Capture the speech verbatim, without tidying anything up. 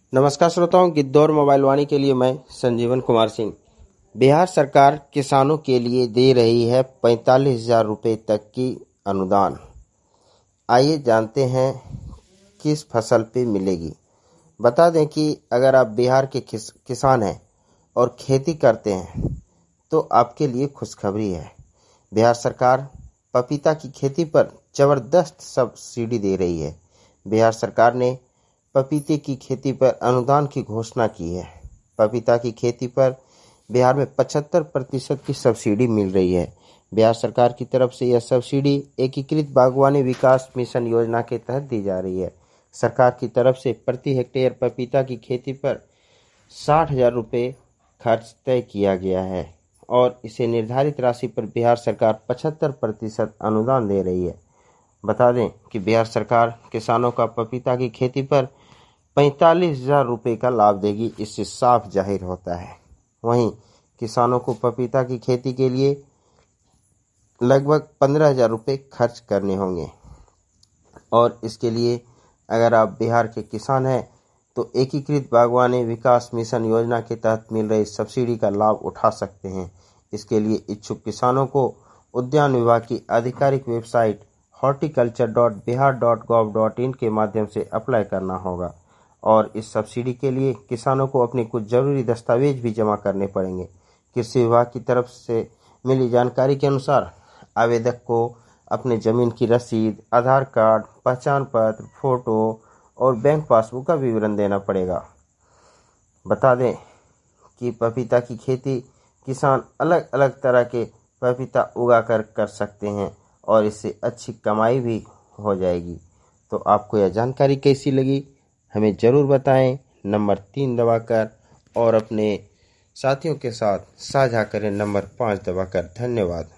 नमस्कार श्रोताओं, गिद्धौर मोबाइल वाणी के लिए मैं संजीवन कुमार सिंह। बिहार सरकार किसानों के लिए दे रही है पैंतालीस हजार रुपये तक की अनुदान। आइए जानते हैं किस फसल पे मिलेगी। बता दें कि अगर आप बिहार के किस, किसान हैं और खेती करते हैं तो आपके लिए खुशखबरी है। बिहार सरकार पपीता की खेती पर जबरदस्त सब्सिडी दे रही है। बिहार सरकार ने पपीते की खेती पर अनुदान की घोषणा की है। पपीता की खेती पर बिहार में पचहत्तर प्रतिशत की सब्सिडी मिल रही है। बिहार सरकार की तरफ से यह सब्सिडी एकीकृत बागवानी विकास मिशन योजना के तहत दी जा रही है। सरकार की तरफ से प्रति हेक्टेयर पपीता की खेती पर साठ हजार रुपये खर्च तय किया गया है और इसे निर्धारित राशि पर बिहार सरकार पचहत्तर प्रतिशत अनुदान दे रही है। बता दें कि बिहार सरकार किसानों का पपीता की खेती पर पैंतालीस हजार रुपये का लाभ देगी, इससे साफ जाहिर होता है। वहीं किसानों को पपीता की खेती के लिए लगभग पंद्रह हजार रुपये खर्च करने होंगे और इसके लिए अगर आप बिहार के किसान हैं तो एकीकृत बागवानी विकास मिशन योजना के तहत मिल रही सब्सिडी का लाभ उठा सकते हैं। इसके लिए इच्छुक किसानों को उद्यान विभाग की आधिकारिक website horticulture dot Bihar dot gov dot in के माध्यम से अप्लाई करना होगा और इस सब्सिडी के लिए किसानों को अपने कुछ जरूरी दस्तावेज भी जमा करने पड़ेंगे। कृषि विभाग की तरफ से मिली जानकारी के अनुसार आवेदक को अपने जमीन की रसीद, आधार कार्ड, पहचान पत्र, फोटो और बैंक पासबुक का विवरण देना पड़ेगा। बता दें कि पपीता की खेती किसान अलग अलग तरह के पपीता उगा कर कर सकते हैं और इससे अच्छी कमाई भी हो जाएगी। तो आपको यह जानकारी कैसी लगी हमें ज़रूर बताएं। नंबर तीन दबाकर और अपने साथियों के साथ साझा करें नंबर पाँच दबाकर। धन्यवाद।